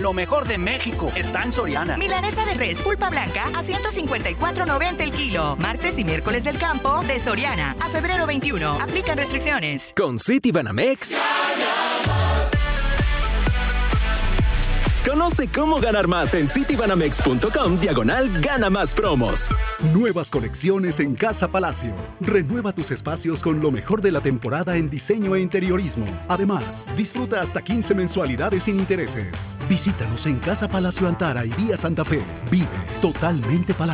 lo mejor de México está en Soriana. Milanesa de res pulpa blanca a 154.90 el kilo. Martes y miércoles del campo de Soriana a febrero 21. Aplican restricciones. Con Citibanamex. Conoce cómo ganar más en citibanamex.com/gana más promos. Nuevas colecciones en Casa Palacio. Renueva tus espacios con lo mejor de la temporada en diseño e interiorismo. Además, disfruta hasta 15 mensualidades sin intereses. Visítanos en Casa Palacio Antara y Vía Santa Fe. Vive totalmente Palacio.